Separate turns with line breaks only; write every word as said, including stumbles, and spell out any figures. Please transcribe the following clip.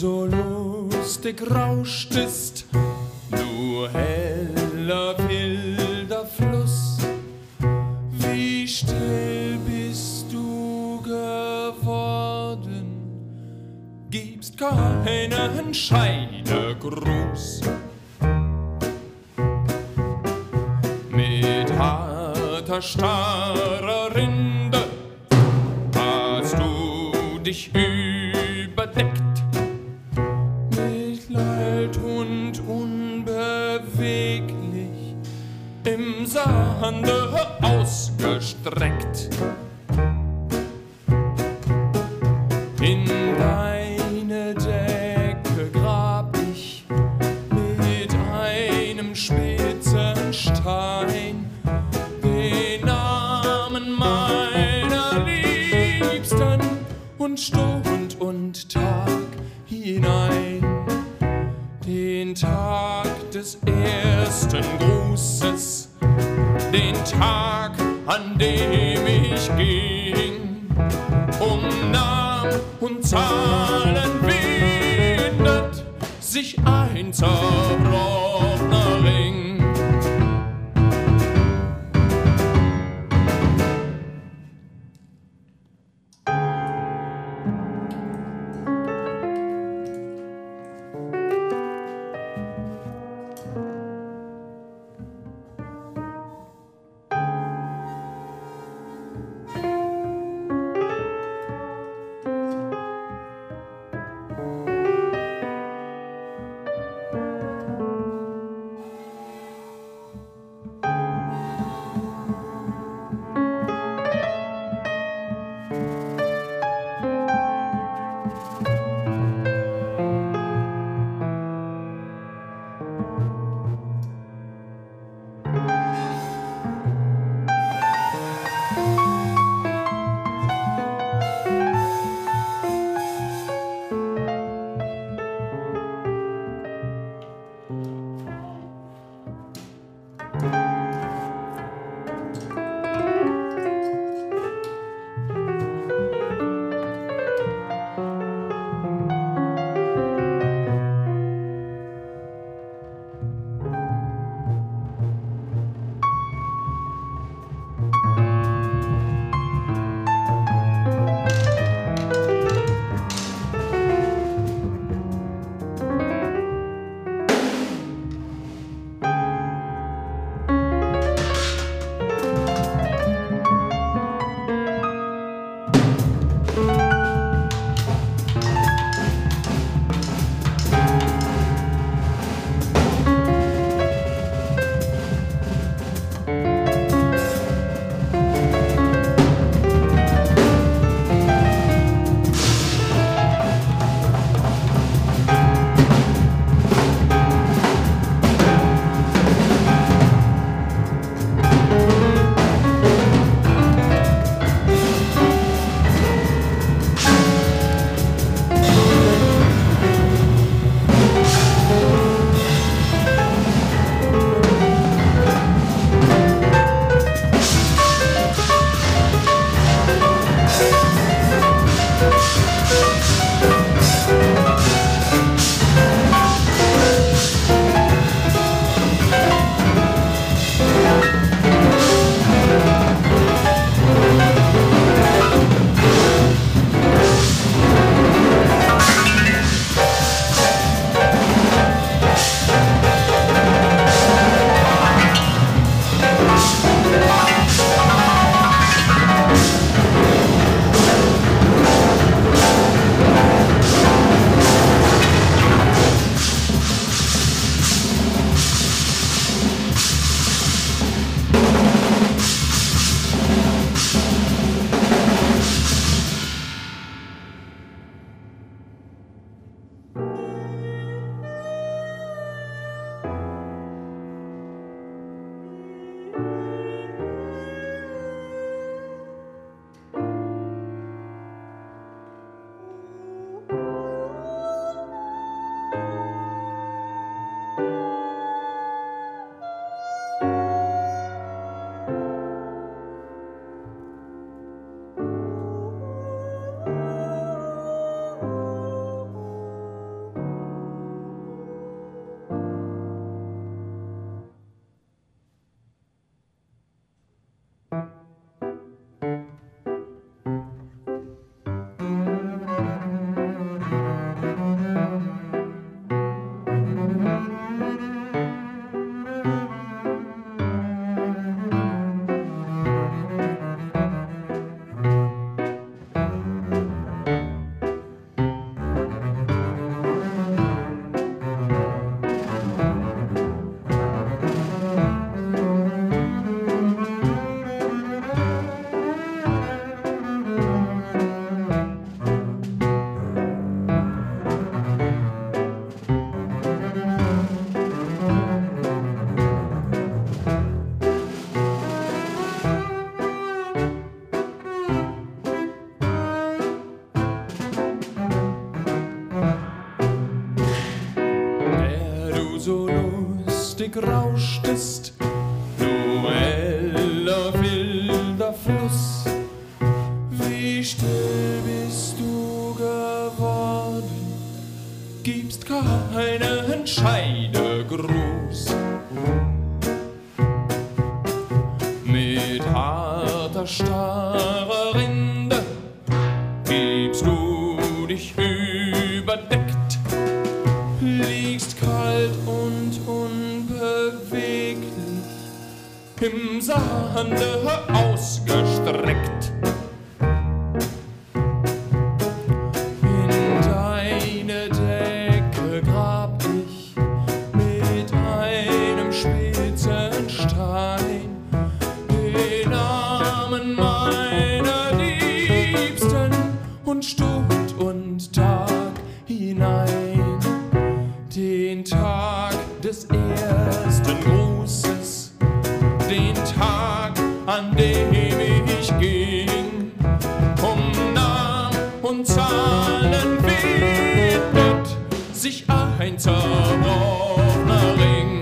so lustig rauschtest, du heller, wilder Fluss. Wie still bist du geworden, gibst keinen Scheidegruß. Mit harter, starrer Rinde hast du dich überdeckt, mit Leid und unbeweglich im Sande ausgestreckt. In deine Decke grab ich mit einem spitzen Stein den Namen meiner Liebsten und Stund und Tag hinein, den Tag des ersten Grußes, den Tag, an dem ich ging, um Namen und Zahlen windet sich ein zerbrochener Ring. Musik rauschtest, du heller, wilder Fluss. Wie still bist du geworden, gibst keinen Scheidegruß. Mit harter, starrer Rinde gibst du dich überdeckt, liegst kalt und unbeweglich im Sande ausgestreckt. In deine Decke grab ich mit einem spitzen Stein den Namen meiner Liebsten und Stund und Tag hinein, den Tag des ersten Grußes, den Tag, an dem ich ging, um Namen und Zahlen widmet sich ein zerbrochener Ring.